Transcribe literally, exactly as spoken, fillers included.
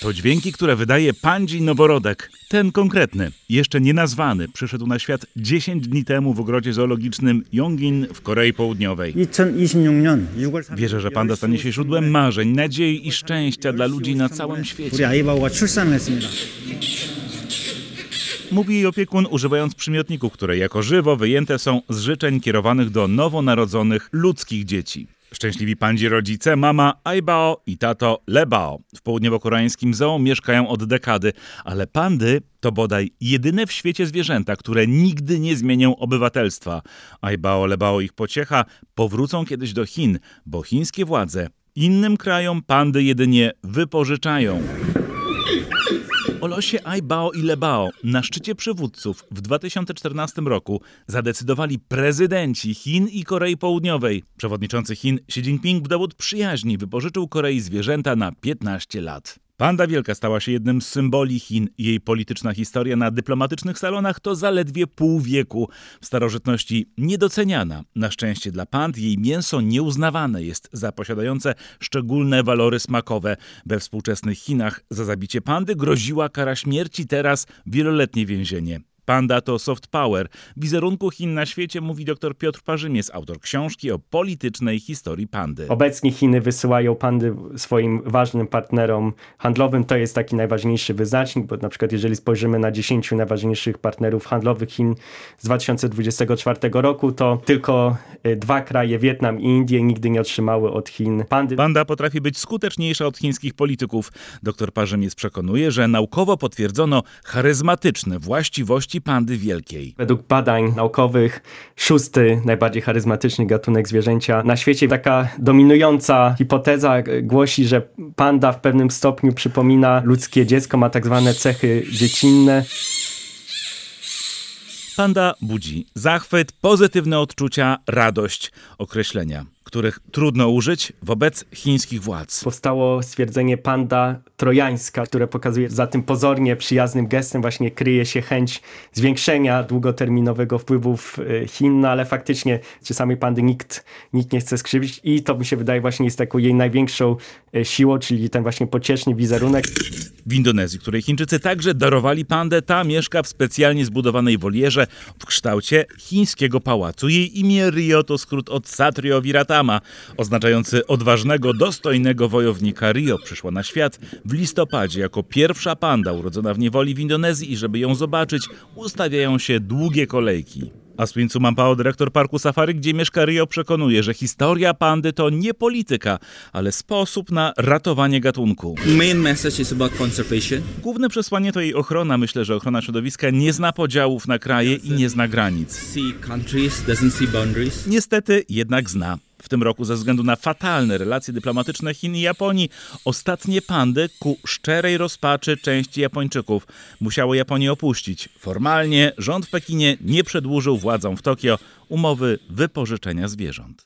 To dźwięki, które wydaje pandzi noworodek. Ten konkretny, jeszcze nie nazwany, przyszedł na świat dziesięć dni temu w ogrodzie zoologicznym Yongin w Korei Południowej. Wierzę, że panda stanie się źródłem marzeń, nadziei i szczęścia dla ludzi na całym świecie. Mówi jej opiekun, używając przymiotników, które jako żywo wyjęte są z życzeń kierowanych do nowonarodzonych ludzkich dzieci. Szczęśliwi pandzi rodzice, mama Aibao i tato Lebao. W południowo-koreańskim zoo mieszkają od dekady, ale pandy to bodaj jedyne w świecie zwierzęta, które nigdy nie zmienią obywatelstwa. Aibao, Lebao ich pociecha, powrócą kiedyś do Chin, bo chińskie władze innym krajom pandy jedynie wypożyczają. O losie Aibao i Lebao na szczycie przywódców w dwa tysiące czternastym roku zadecydowali prezydenci Chin i Korei Południowej. Przewodniczący Chin Xi Jinping w dowód przyjaźni wypożyczył Korei zwierzęta na piętnaście lat. Panda wielka stała się jednym z symboli Chin. Jej polityczna historia na dyplomatycznych salonach to zaledwie pół wieku. W starożytności niedoceniana. Na szczęście dla pand jej mięso nieuznawane jest za posiadające szczególne walory smakowe. We współczesnych Chinach za zabicie pandy groziła kara śmierci, teraz wieloletnie więzienie. Panda to soft power. Wizerunku Chin na świecie mówi dr Piotr Parzymies, autor książki o politycznej historii pandy. Obecnie Chiny wysyłają pandy swoim ważnym partnerom handlowym. To jest taki najważniejszy wyznacznik, bo na przykład jeżeli spojrzymy na dziesięciu najważniejszych partnerów handlowych Chin z dwa tysiące dwudziestego czwartego roku, to tylko dwa kraje, Wietnam i Indie, nigdy nie otrzymały od Chin pandy. Panda potrafi być skuteczniejsza od chińskich polityków. Dr Parzymies przekonuje, że naukowo potwierdzono charyzmatyczne właściwości pandy wielkiej. Według badań naukowych szósty najbardziej charyzmatyczny gatunek zwierzęcia na świecie. Taka dominująca hipoteza głosi, że panda w pewnym stopniu przypomina ludzkie dziecko, ma tak zwane cechy dziecinne. Panda budzi zachwyt, pozytywne odczucia, radość, określenia, których trudno użyć wobec chińskich władz. Powstało stwierdzenie panda trojańska, które pokazuje, za tym pozornie przyjaznym gestem właśnie kryje się chęć zwiększenia długoterminowego wpływów Chin, no ale faktycznie czy samej pandy nikt, nikt nie chce skrzywdzić i to mi się wydaje właśnie jest taką jej największą siłą, czyli ten właśnie pocieszny wizerunek. W Indonezji, której Chińczycy także darowali pandę, ta mieszka w specjalnie zbudowanej wolierze w kształcie chińskiego pałacu. Jej imię Rio to skrót od Satrio Viratama, oznaczający odważnego, dostojnego wojownika. Rio przyszła na świat w listopadzie jako pierwsza panda urodzona w niewoli w Indonezji i żeby ją zobaczyć, ustawiają się długie kolejki. Aswin Sumampao, dyrektor parku safari, gdzie mieszka Rio, przekonuje, że historia pandy to nie polityka, ale sposób na ratowanie gatunku. Main message is about conservation. Główne przesłanie to jej ochrona. Myślę, że ochrona środowiska nie zna podziałów na kraje i nie zna granic. See countries, doesn't see boundaries. Niestety jednak zna. W tym roku ze względu na fatalne relacje dyplomatyczne Chin i Japonii ostatnie pandy ku szczerej rozpaczy części Japończyków musiały Japonię opuścić. Formalnie rząd w Pekinie nie przedłużył władzom w Tokio umowy wypożyczenia zwierząt.